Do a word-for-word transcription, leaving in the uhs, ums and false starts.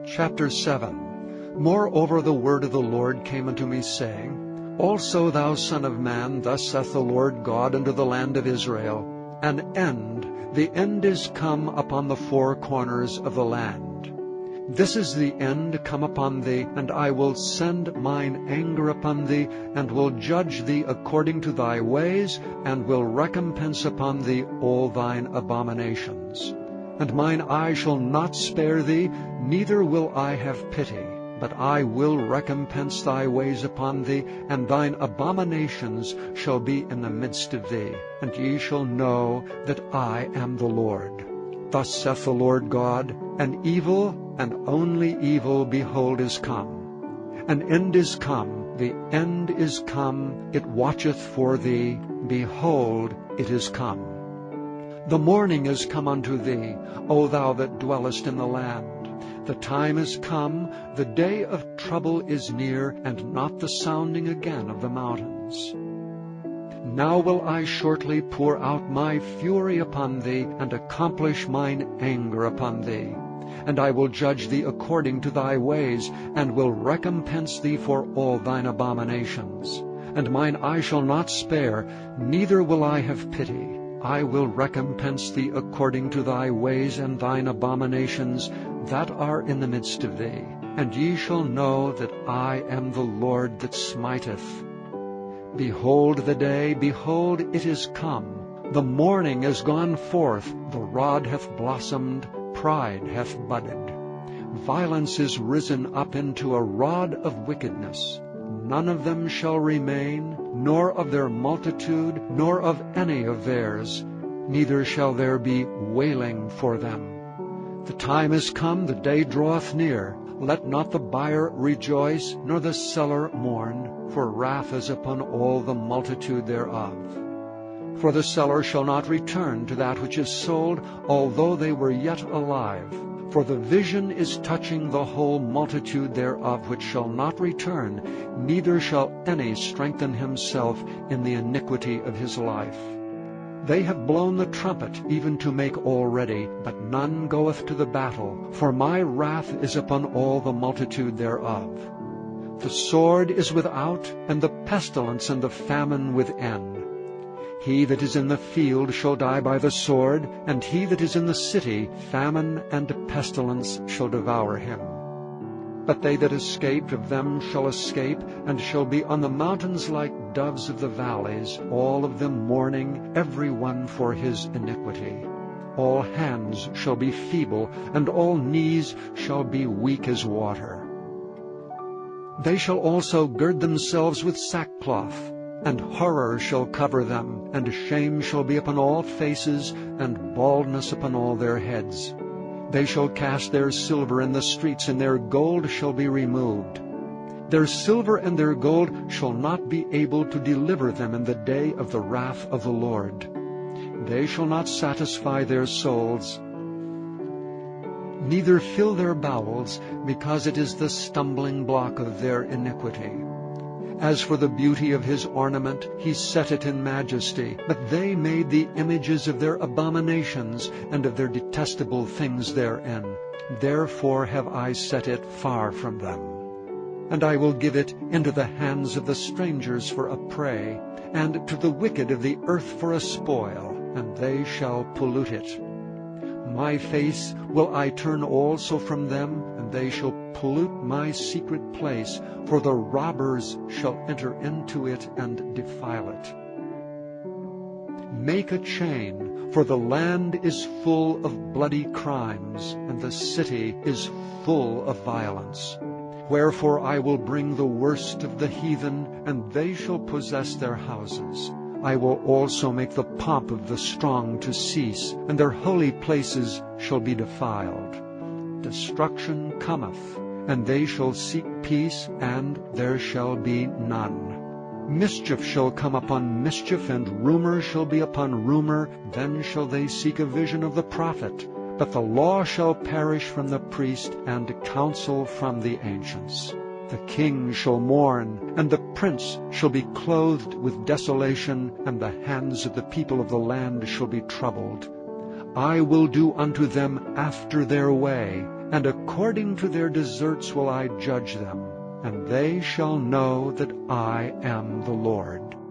Chapter seven. Moreover the word of the Lord came unto me, saying, Also, thou son of man, thus saith the Lord God unto the land of Israel, An end, the end is come upon the four corners of the land. This is the end come upon thee, and I will send mine anger upon thee, and will judge thee according to thy ways, and will recompense upon thee all thine abominations. And mine eye shall not spare thee, neither will I have pity. But I will recompense thy ways upon thee, and thine abominations shall be in the midst of thee. And ye shall know that I am the Lord. Thus saith the Lord God, An evil, and only evil, behold, is come. An end is come, the end is come, it watcheth for thee, behold, it is come. The morning is come unto thee, O thou that dwellest in the land. The time is come, the day of trouble is near, and not the sounding again of the mountains. Now will I shortly pour out my fury upon thee, and accomplish mine anger upon thee. And I will judge thee according to thy ways, and will recompense thee for all thine abominations. And mine eye shall not spare, neither will I have pity. I will recompense thee according to thy ways and thine abominations that are in the midst of thee. And ye shall know that I am the Lord that smiteth. Behold the day, behold, it is come. The morning is gone forth, the rod hath blossomed, pride hath budded. Violence is risen up into a rod of wickedness. None of them shall remain, nor of their multitude, nor of any of theirs, neither shall there be wailing for them. The time is come, the day draweth near. Let not the buyer rejoice, nor the seller mourn, for wrath is upon all the multitude thereof. For the seller shall not return to that which is sold, although they were yet alive. For the vision is touching the whole multitude thereof, which shall not return, neither shall any strengthen himself in the iniquity of his life. They have blown the trumpet, even to make all ready, but none goeth to the battle, for my wrath is upon all the multitude thereof. The sword is without, and the pestilence and the famine within. He that is in the field shall die by the sword, and he that is in the city, famine and pestilence shall devour him. But they that escape of them shall escape, and shall be on the mountains like doves of the valleys, all of them mourning, every one for his iniquity. All hands shall be feeble, and all knees shall be weak as water. They shall also gird themselves with sackcloth, and horror shall cover them, and shame shall be upon all faces, and baldness upon all their heads. They shall cast their silver in the streets, and their gold shall be removed. Their silver and their gold shall not be able to deliver them in the day of the wrath of the Lord. They shall not satisfy their souls, neither fill their bowels, because it is the stumbling block of their iniquity. As for the beauty of his ornament, he set it in majesty. But they made the images of their abominations, and of their detestable things therein. Therefore have I set it far from them. And I will give it into the hands of the strangers for a prey, and to the wicked of the earth for a spoil, and they shall pollute it. My face will I turn also from them, and they shall pollute my secret place, for the robbers shall enter into it and defile it. Make a chain, for the land is full of bloody crimes, and the city is full of violence. Wherefore I will bring the worst of the heathen, and they shall possess their houses. I will also make the pomp of the strong to cease, and their holy places shall be defiled. Destruction cometh, and they shall seek peace, and there shall be none. Mischief shall come upon mischief, and rumor shall be upon rumor. Then shall they seek a vision of the prophet. But the law shall perish from the priest, and counsel from the ancients. The king shall mourn, and the prince shall be clothed with desolation, and the hands of the people of the land shall be troubled. I will do unto them after their way, and according to their deserts will I judge them, and they shall know that I am the Lord.